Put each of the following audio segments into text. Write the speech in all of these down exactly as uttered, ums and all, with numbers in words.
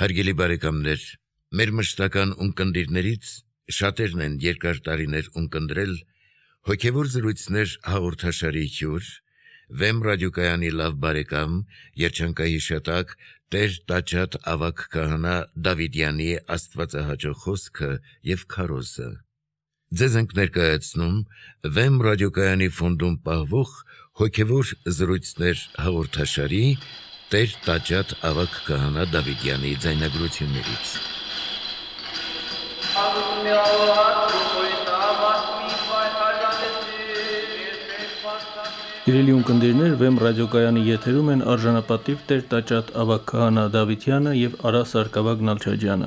Հարգելի բարեկամներ, մեր մշտական ունկնդիրներից շատերն են երկար տարիներ ունկնդրել հոգևոր զրույցներ հաղորդաշարի հյուր, Վեմ ռադիոկայանի լավ բարեկամ, երջանկահիշատակ Տեր Տաճատ ավագ քահանա Դավիդյանի աստվածահաճո խոսքը և քարոզը։ Ձեզ ենք ներկայացնում Վեմ ռադիոկայանի ֆոնդում պահվող հոգևոր զրույցներ հաղորդաշարի Տեր Տաճատ ավագ քահանա Դավիդյանի ձայնագրություններից։ Սիրելի ունկնդիրներ, Վեմ ռադիոկայանի եթերում են արժանապատիվ Տեր Տաճատ ավագ քահանա Դավիդյանը եւ Արա Սարգսակ Նալչաջյանը։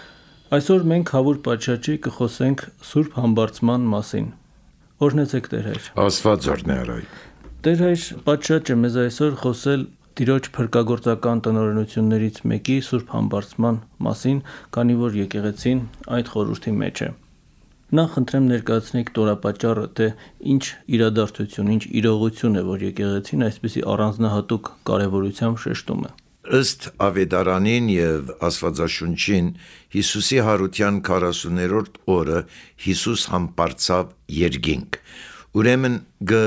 Այսօր մենք հավուր պատշաճի կխոսենք Սուրբ Համբարձման մասին։ Օրհնեցեք Տեր հայր։ Աստված օրհնի արայ։ Տեր հայր, պատշաճը մեզ այսօր խոսել Տիրոջ փրկagorցական տնօրինություններից մեկի Սուրբ Համբարձման մասին, քանի որ եկեղեցին այդ խորհրդի մեջ է։ Նախ խնդրեմ ներկայացնեք տորապաճառը, թե ինչ իրադարձություն, ինչ իրողություն է, որ եկեղեցին այսպիսի առանձնահատուկ կարևորությամբ շեշտում է։ Ըստ Ավետարանին եւ Աստվածաշունչին Հիսուսի հարության քառասուներորդ օրը Հիսուս համբարձավ երկինք։ Ուրեմն գ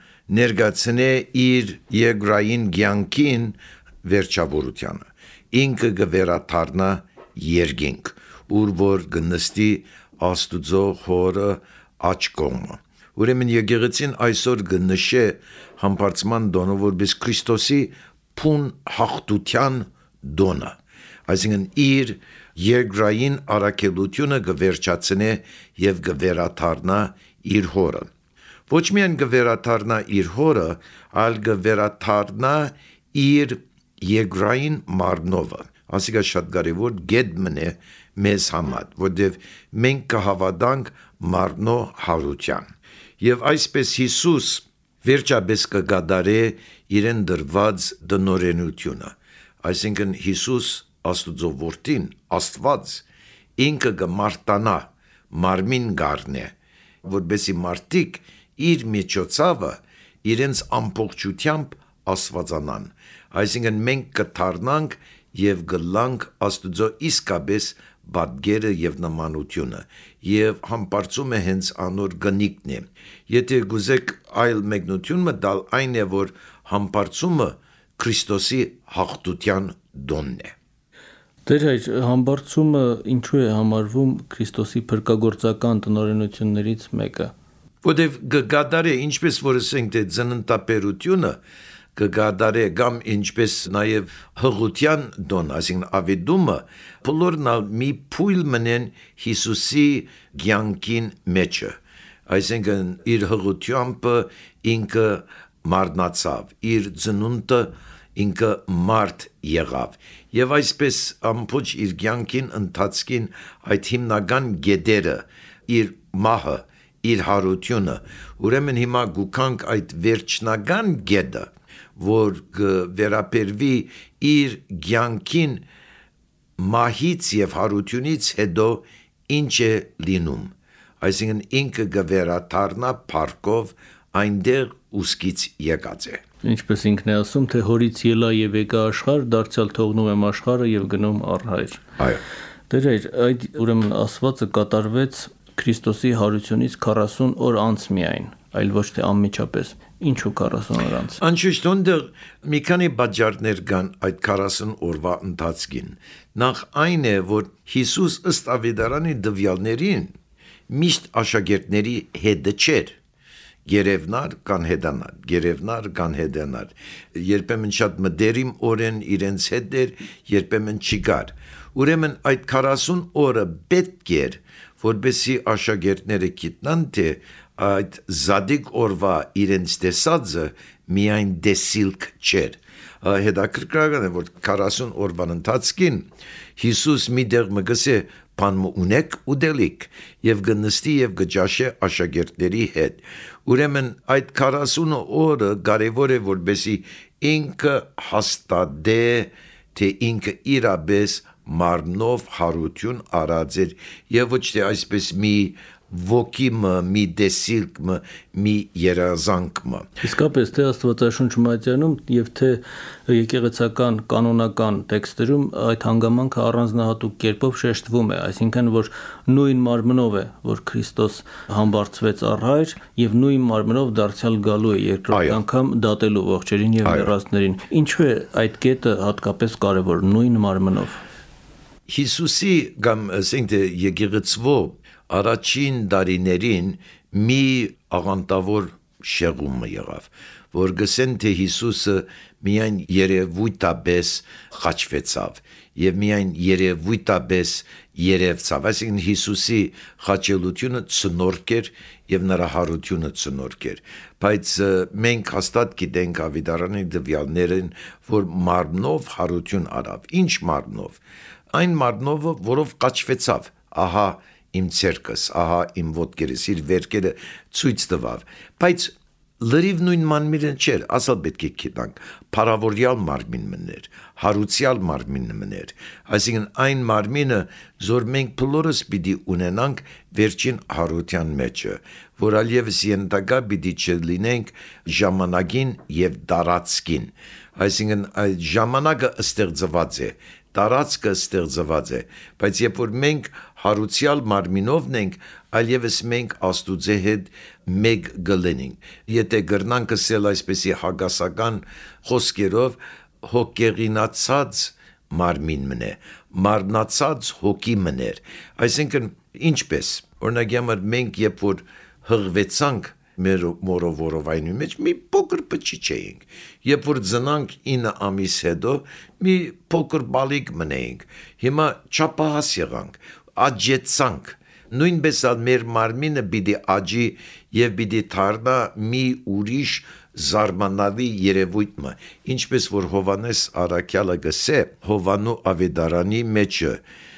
ներգացնե իր երկրային կյանքին վերջավորությանը։ Ինքը գվերաթարնա երկինք, ուր որ գնստի Աստուծո հորը աջ կողմը։ Ուրեմն եկեղեցին այսօր գնշե համբարձման դոնը որպես Քրիստոսի փուն հաղթության դոնը, այսինքն իր երկրային առաքելությունը գվերջացնե եւ գվերաթարնա իր հորը։ Ոչ միայն գվերաթարնա իր հորը, այլ գվերաթարնա իր երկրային մարմնովը։ Ասիկա շատ կարևոր գեդմն է մեզ համար, որտեղ մենք կհավատանք մարմնո հարության։ Եվ այսպես Հիսուս վերջապես կգադարե իրեն դրված դնորենությունը, այսինքն Հիսուս Աստուծո որդին, Աստված, ինքը կմարտանա, մարմին գառնե, որպեսզի մարդիկ իր միջոցավը իրենց ամբողջությամբ աստվածանան, այսինքն մենք կդառնանք եւ գլանք Աստուծո իսկապես բادگերը եւ նմանությունը եւ համբարձումը հենց անոր գնիկն է։ Եթե գուզեք այլ մեկնություն մտալ, այն է որ համբարձումը Քրիստոսի հաղթության դոնն է։ Տեր հայր, համբարձումը ինչու է համարվում Քրիստոսի փրկagorցական տնօրինություններից մեկը։ Որտեւ գադարե ինչպես որ ասենք թե ծննդապերությունը կգադարե կամ ինչպես նաև հղության դոն, այսինքն ավետումը, բոլորն մի փույլ մնեն Հիսուսի կյանքին մեջը, այսինքն իր հղությամբ ինքը մարմնացավ, իր ծնունդը ինքը մարդ եղավ, եւ այսպես ամբողջ իր կյանքին ընթացքին այդ հիմնական գեդերը, իր մահը, իր հարությունը, ուրեմն հիմա գուքանք այդ վերջնական գեդը, որ վերապերվի իր կյանքին մահից եւ հարությունից հետո ինչ է լինում, այսինքն ինքը գվերաթարնա փառքով այնտեղ ուսկից եկած է։ Ինչպես ինքն է ասում, թե հորից ելա եւ եկա աշխարհ, դարձյալ թողնում եմ աշխարհը եւ գնում առ հայր։ Այո։ Տեր հայր, այդ ուրեմն ասվածը կատարվեց Քրիստոսի հարությունից քառասուն օր անց միայն, այլ ոչ թե անմիջապես։ Ինչու քառասուն օր անց։ Անշուշտ ոնդեղ մի քանի բաժարներ կան այդ քառասուն օրվա ընթացքին։ Նախ այն է, որ Հիսուս ըստ Ավետարանի դվյալներին միշտ աշակերտների հետը չէր։ Գերևնար կան հետանար, գերևնար կան հետանար։ Երբեմն շատ մտերիմ օրեն իրենց հետ էր, երբեմն չկար։ Ուրեմն այդ քառասուն օրը պետք էր, որպեսզի աշակերտները գիտնան, թե այդ զադիկ օրվա իրենց տեսածը միայն դեսիլք չէր։ Հետաքրքրական է, որ քառասուն օրվան ընթացքին Հիսուս մի դեղ մգսե բան ունեք ուդելիք եւ գնստի եւ գճաշե աշակերտների հետ։ Ուրեմն այդ քառասուն օրը կարևոր է, որպեսզի ինքը հաստատե, թե ինքը իրապես մարմնով հարություն արած էր եւ ոչ թե այսպես մի ոգիմը, մի դեսիլկմը, մի երազանքմը։ Իսկապես թե Աստվածաշունչ մատյանում եւ թե եկեղեցական կանոնական տեքստերում այդ հանգամանքը առանձնահատուկ կերպով շեշտվում է, այսինքն որ նույն մարմնով է, որ Քրիստոս համբարձվեց առ Հայր եւ նույն մարմնով դարձյալ գալու է երկրորդ անգամ դատելու ողջերին եւ մեռածներին։ Ինչու է այդ կետը հատկապես կարեւոր նույն մարմնով։ Հիսուսի կամ ասենք եկեղեցվո առաջին դարիներին մի աղանդավոր շեղումը եղավ, որ գսեն թե Հիսուսը միայն երևույթաբես խաչվեցավ եւ միայն երևույթաբես երևցավ, այսինքն Հիսուսի խաչելությունը ցնորք էր եւ նրա հարությունը ցնորք էր, բայց մենք հաստատ գիտենք ավետարանի դվյալներին, որ մարմնով հարություն արավ, ինչ մարմնով, այն մարմնով, որով խաչվեցավ, ահա իմ ցերկս, ահա իմ ոտքերս, իր վերքերը ցույց տվավ, բայց լրիվ նույն մարմինը չէր, ասալ պետք է գիտենք, փարավորյալ մարմին մներ, հարուցյալ մարմին մներ, այսինքն այն մարմինը, որ մենք բոլորս պիտի ունենանք վերջին հարության մեջը, որ ալևս ենթակա պիտի չլինենք ժամանակին եւ դարածքին, այսինքն այդ ժամանակը ստեղծված է, տարածքը ստեղծված է, բայց երբ որ մենք հարուցյալ մարմինովն ենք, այլևս մենք Աստուծո հետ մեկ գլենենք։ Եթե գրնանք ասել այսպեսի հագասական խոսքերով, հոգեղինացած մարմին մնե, մարմնացած հոգի մներ, այսինքն ինչպես, օրինակ համար մենք երբ որ հղվեցանք մեր մորովորովայնի մեջ մի փոքր պճիչ էինք, երբ որ ծնանք ինը ամիս հետո մի փոքր բալիկ մնեինք, հիմա չափահաս եղանք, աճեցանք, նույնպես ալ մեր մարմինը պիտի աճի եւ պիտի դառնա մի ուրիշ զարմանալի երևույթը, ինչպես որ Հովանես Առաքյալը գսե Հովանու ավետարանի մեջը,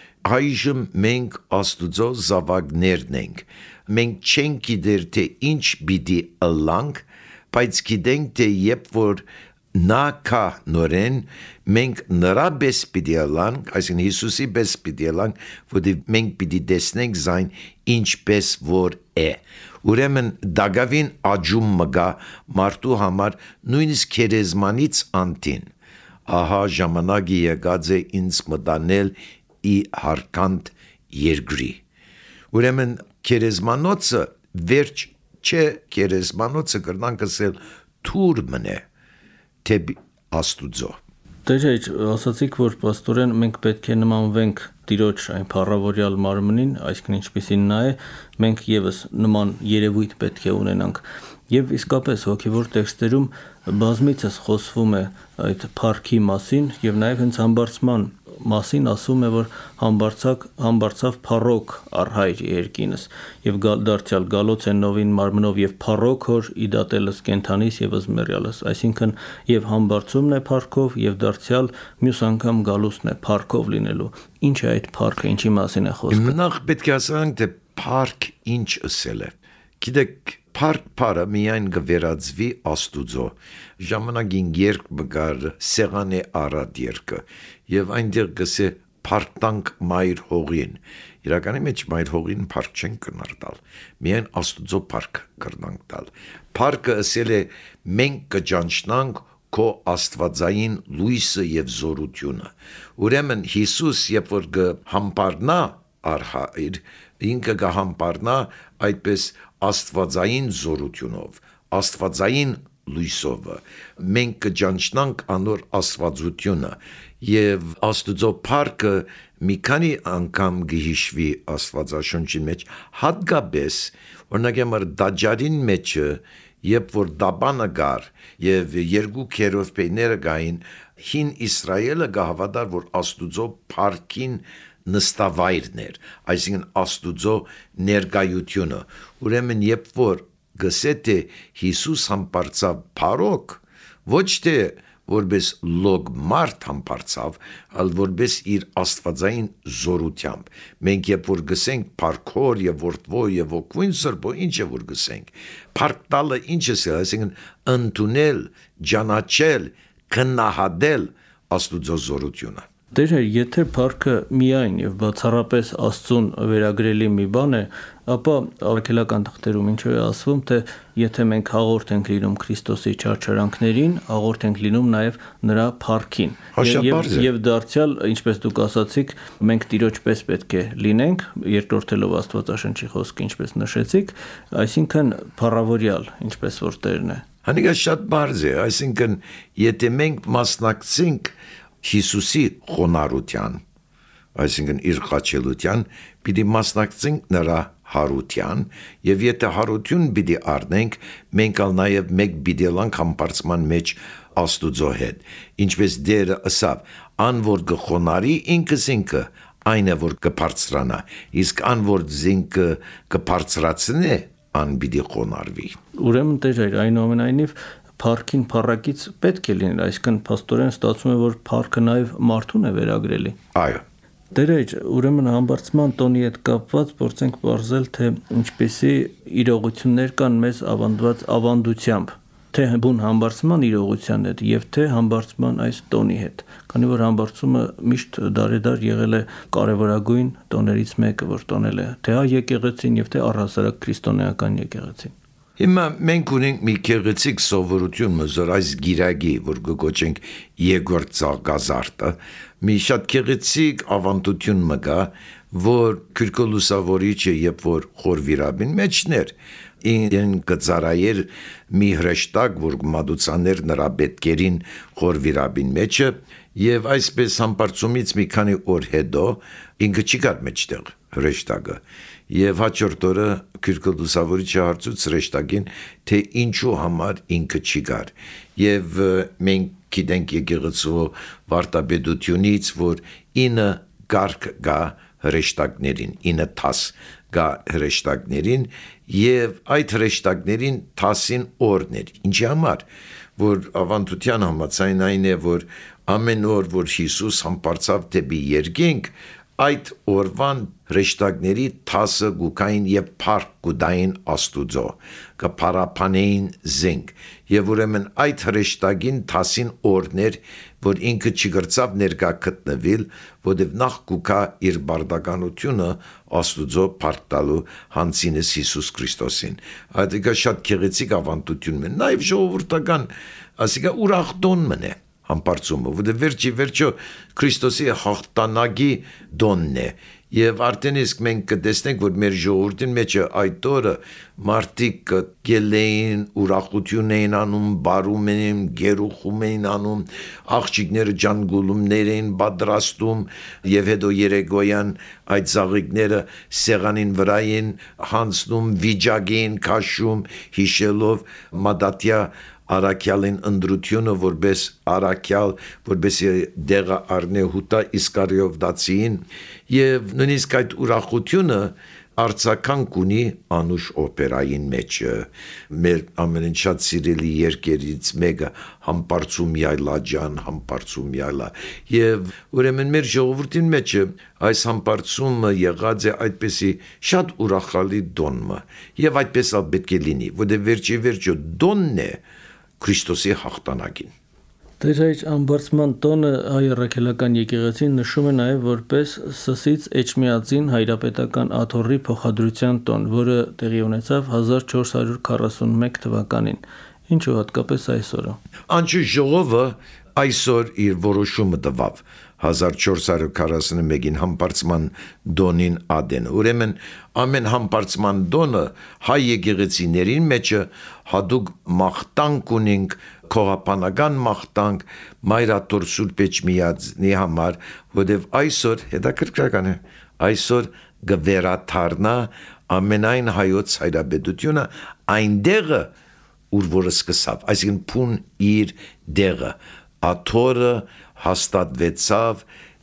այժմ մենք Աստուծո զավակներն ենք, մենք չենք գիտեր թե ինչ պիտի ըլլանք, բայց գիտենք թե երբ որ նա կա նորեն, մենք նրա պես պիտի ըլլանք, այսինքն Հիսուսի պես պիտի ըլլանք, որտեղ մենք պիտի տեսնենք զայն ինչպես որ է։ Ուրեմն դագավին աճում մգա մարդու համար նույնիսկ քերեզմանից անտին, ահա ժամանակը եկած է ինձ մտանել ի հարկանտ երկրի։ Ուրեմն քերեզմանոցը վերջ չէ, քերեզմանոցը կրնանք ասել թուր մնե թեպի Աստուծո։ Դեժեջ, ասացիք, որ պաստորեն մենք պետք է նմանվենք Տիրոջ այն փառավորյալ մարմնին, այսինքն ինչպիսին նա է, մենք եւս նման երևույթ պետք է ունենանք։ Եվ իսկապես հոգևոր տեքստերում բազմիցս խոսվում է այդ փառքի մասին եւ նաեւ հենց համբարձման մասին ասում է, որ համբարձակ համբարձավ փառոք առ Հայր երկինս եւ դարձյալ գալոց է նովին մարմնով եւ փառոք հոր իդատելս կենթանիս եւ զմերյալս, այսինքն եւ համբարձումն է փառքով եւ դարձյալ մյուս անգամ գալուսն է փառքով լինելու։ Ինչ է այդ փառքը, ինչի մասին է խոսքը։ Նախ պետք է ասենք թե փառք ինչ ասել է։ Գիտեք, փառք փառը միայն գվերածվի Աստուծո։ Ժամանակին երկ մգար սեղան է արad երկը եւ այնտեղ գսե փառտանք մայր հողին։ Իրականի մեջ մայր հողին փառք չեն կնարտալ։ Միայն Աստուծո փառք կրնանք տալ։ Փառքը ասել է մենք կճանչնանք քո աստվածային լույսը եւ զորությունը։ Ուրեմն Հիսուս երբ որ կհամբարնա առ Հայր, ինքը կհամբարնա այդպես աստվածային զորությունով, աստվածային լույսով, մենք կճանչնանք անոր աստվածությունը եւ Աստուծո փառքը մի քանի անգամ գհիշվի Աստվածաշունչի մեջ, հատկապես օրինակ համար դաջարին մեջը, երբ որ դաբանը գար եւ երկու քերովբեները գային, հին Իսրայելը գահավատար, որ Աստուծո փառքին նստավայրն էր, այսինքն Աստուծո ներկայությունը։ Ուրեմն երբ որ գսե թե Հիսուս համբարձավ փառոք, ոչ թե որպես լոգ մարդ համբարձավ, այլ որպես իր աստվածային զորությամբ։ Մենք երբ որ գսենք փառքոր եւ որդվո եւ ոգուն սրբո, ինչ է որ գսենք։ Փառք տալը ինչ է, այսինքն ընդունել, ճանաչել, քննադել Աստուծո զորությունը։ Տեր, եթե փառքը միայն եւ բացառապես Աստծուն վերագրելի մի բան է, ապա առաքելական թղթերում ինչու է ասվում, թե եթե մենք հաղորդ ենք լինում Քրիստոսի չարչարանքներին, հաղորդ ենք լինում նաեւ նրա փառքին։ Եվ եւ դարձյալ, ինչպես դուք ասացիք, մենք Տիրոջ պես պետք է լինենք, երկրորդելով Աստվածաշնչի խոսքը, ինչպես նշեցիք, այսինքն փառավորյալ, ինչպես որ Տերն է։ Հանիկա շատ բարձ է, այսինքն եթե մենք մասնակցենք Հիսուսի խոնարհության, այսինքն իր խաչելության, պիտի մասնակցենք նրա հարության, եւ եթե հարություն պիտի առնենք, մենք ալ նաեւ մեկ պիտի լանք համբարձման մեջ Աստուծո հետ, ինչպես Դերը ասավ, ան որ կխոնարհի ինքս ինքը, այն է որ կբարձրանա, իսկ ան որ զինքը կբարձրացնե, ան պիտի խոնարհվի։ Ուրեմն Տեր, այնուամենայնիվ փառքին փառակից պետք է լինել, այսինքն փաստորեն ստացվում է, որ փառքը նաև մարդուն է վերագրելի։ Այո։ Տեր, ուրեմն համբարձման տոնի հետ կապված փորձենք բարձել, թե ինչպիսի իրողություններ կան մեզ ավանդված ավանդությամբ, թե բուն համբարձման իրողության հետ եւ թե համբարձման այս տոնի հետ, քանի որ համբարձումը միշտ դարեդար եղել է կարևորագույն տոներից մեկը, որ տոնել է թե հայ եկեղեցին եւ թե առհասարակ քրիստոնեական եկեղեցին։ Հիմա մենք ունենք մի գեղեցիկ սովորություն, որ այս գիրագի, որ կոչենք Եգորգ Ծաղկազարդը, մի շատ գեղեցիկ ավանդություն մգա, որ Քրկո Լուսավորիչը երբ որ խորվիրաբին մեջներ, ին կծարայեր մի հրեշտակ, որ մատուցաներ նրա պետքերին խորվիրաբին մեջը, եւ այսպես համբարձումից մի քանի օր հետո ինքը չկար մեջտեղ հրեշտակը, եւ հաջորդ օրը Քրկո Լուսավորիչը հարցուց հրեշտակին, թե ինչու համար ինքը չկար, եւ մենք գիտենք եկեղեցու վարդապետությունից, որ ինը կարգ գա հրեշտակներին, ինը թաս գա հրեշտակներին եւ այդ հրեշտակներին թասին օրներ, ինչի համար, որ ավանդության համաձայն այն է, որ ամեն օր, որ Հիսուս համբարձավ դեպի երկինք, այդ օրվան հրեշտակների թասը գուկային եւ փառք գուդային Աստուծո, կփարապանեին զենք, եւ ուրեմն այդ հրեշտակին թասին օրներ, որ ինքը չգրծավ ներկա գտնվել, որովհետև նախ գուկա իր բարդականությունը Աստուծո փառք տալու հանցինս Հիսուս Քրիստոսին։ Այդ շատ գեղեցիկ ավանդություն է, նաեւ ժողովրդական, ասիկա ուրախ տոն մնե համբարձումը, որը վերջի վերջո Քրիստոսի հաղթանակի դոնն է, եւ արդեն իսկ մենք կտեսնենք, որ մեր ժողովրդին մեջ այդ օրը մարդիկ գելեին, ուրախություն էին անում, բարում էին, գերուխում էին անում, աղջիկները ջանգուլումներ էին պատրաստում, եւ հետո երեկոյան այդ ծաղիկները սեղանին վրա էին հանձնում, վիճակին քաշում, հիշելով մադատյա Արաքյալին ընդրությունը որպես արաքյալ, որպեսի դեղը առնե հուտա Իսկարիովտացին, եւ նույնիսկ այդ ուրախությունը արձականք ունի անուշ օպերային մեջ, մեր ամենին շատ սիրելի երկերից մեկը Համբարձում յայլա ջան, Համբարձում յայլա, եւ ուրեմն մեր ժողովրդին մեջ այս համբարձումը եղած է այդպեսի շատ ուրախալի դոնը, եւ այդպես ալ պետք է լինի, որտեղ վերջի վերջո դոնն է Քրիստոսի հաղթանակին։ Տեր, այդ ամբարձման տոնը հայ առաքելական եկեղեցին նշում է նաև որպես Սսից Էջմիածին հայրապետական աթոռի փոխադրության տոն, որը տեղի ունեցավ հազար չորս հարյուր քառասունմեկ թվականին, ինչու հատկապես այսօրը։ Անչու ժողովը այսօր իր որոշումը տվավ հազար չորս հարյուր քառասունմեկին համբարձման դոնին ադեն։ Ուրեմն ամեն համբարձման դոնը հայ եկեղեցիներին մեջը հատուկ մաղթանք ունենք, քողապանական մաղթանք Մայրաթոր Սուրբ Էջմիածնի համար, որովհետև այսօր հետաքրքրական է, այսօր գվերաթարնա ամենայն հայոց հայրապետությունը այնտեղը, ուր որը սկսավ, այսինքն փուն իր դեղը, աթոռը հաստատվեցավ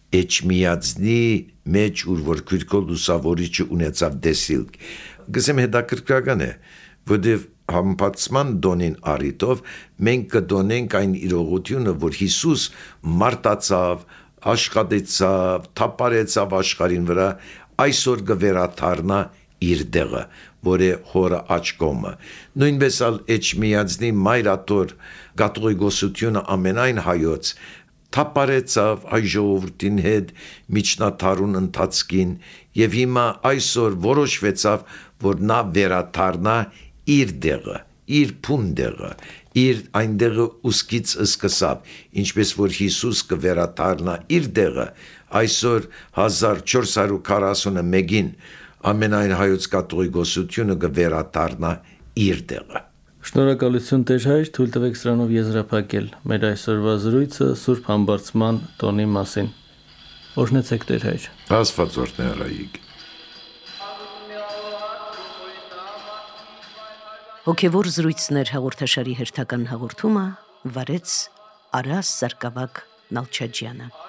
Էջմիածնի մեջ, ուր որ Քրկո Լուսավորիչը ունեցավ դեսիլք։ Գսեմ հետաքրքրական է, որովհետև համբարձման դոնին առիթով մենք կդոնենք այն իրողությունը, որ Հիսուս մարտացավ, աշխատեցավ, թափարեցավ աշխարհին վրա, այսօր կվերաթարնա իր դեղը, որ է հորը աչքոմը։ Նույնպես ալ Էջմիածնի Մայրաթոր կաթողիկոսությունը ամենայն հայոց թափարեցավ այ ժողովրդին հետ միջնաթարուն ընթացքին եւ հիմա այսօր որոշվեցավ, որ նա վերադառնա իր դեղը, իր փունդեղը, իր այնտեղը ուսկից սկսավ, ինչպես որ Հիսուս կվերադառնա իր դեղը, այսօր հազար չորս հարյուր քառասունմեկին ամենայն հայոց կաթողիկոսությունը կվերադառնա իր դեղը։ Շնորհակալություն Տեր հայր, թույլ տվեք սրանով եզրափակել մեր այսօրվա զրույցը Սուրբ Համբարձման տոնի մասին։ Օրհնեցեք Տեր հայր։ Աստված օրհնի։ Հոգևոր զրույցներ հաղորդաշարի հերթական հաղորդումը վարեց Արաս Սարգսակ Նալչաջյանը։